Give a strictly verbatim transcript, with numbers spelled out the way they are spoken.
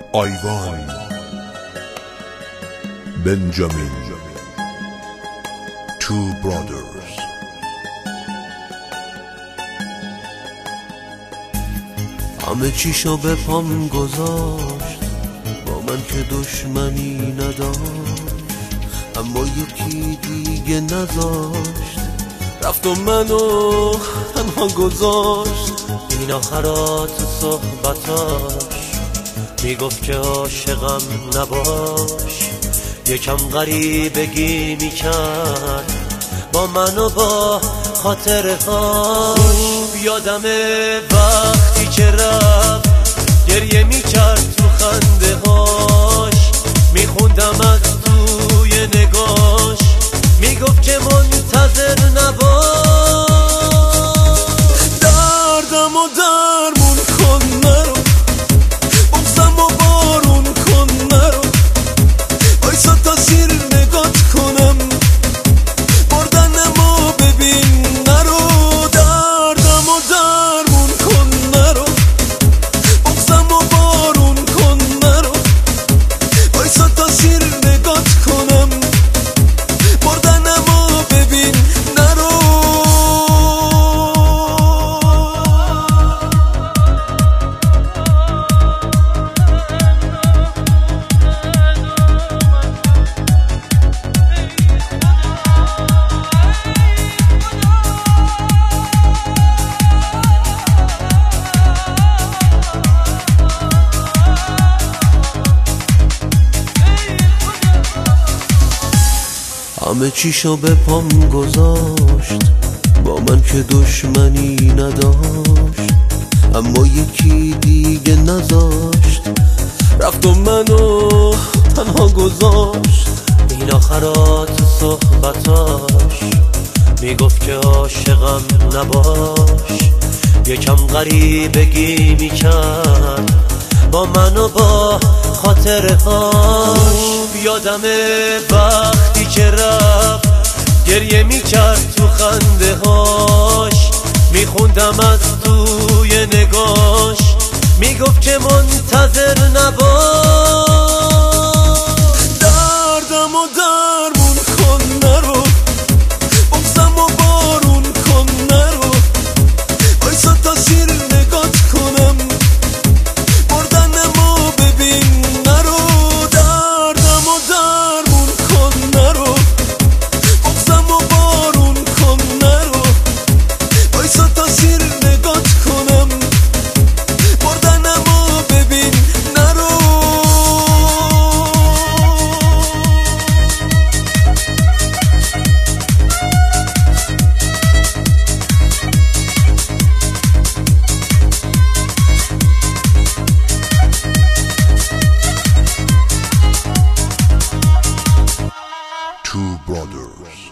آیوان بنجامین Two Brothers. همه چیشو به پام گذاشت، با من که دشمنی نداشت، اما یکی دیگه نذاشت، رفت و منو تنها گذاشت. این آخرات صحبتاش میگفت که عاشقم نباش، یکم غریبگی میکرد با من و با خاطرهاش. یادمه وقتی که رفت گریه میکرد تو خنده هاش، میخوندم از توی نگاش، میگفت که منتظر نباش. دردم و درمون کن نرو، بغزم و بارون کن نرو، بایستا تا سیر نگات کنم، بردنمو ببین نرو. دردم و درمون کن نرو، بغزم و بارون کن نرو، بایستا تا سیر نگات کنم، بردنمو ببین نرو. همه چیشو به پام گذاشت، با من که دشمنی نداشت، اما یکی دیگه نذاشت، رفت و منو تنها گذاشت. این آخرات صحبتاش میگفت که عاشقم نباش، یکم غریبگی میکرد با من و با خاطرهاش. یادمه وقتی که رفت گریه میکرد تو خنده هاش، میخوندم از توی نگاش، میگفت که منتظر نباش. دردم و درمون کن نرو، بغزم و بارون کن نرو، بایستا تا سیر نگات کنم، بردنمو ببین نرو. دردم و درمون کن نرو، بغزم و بارون کن نرو، بایستا تا سیر نگات کنم، بردنمو ببین نرو. Two Brothers.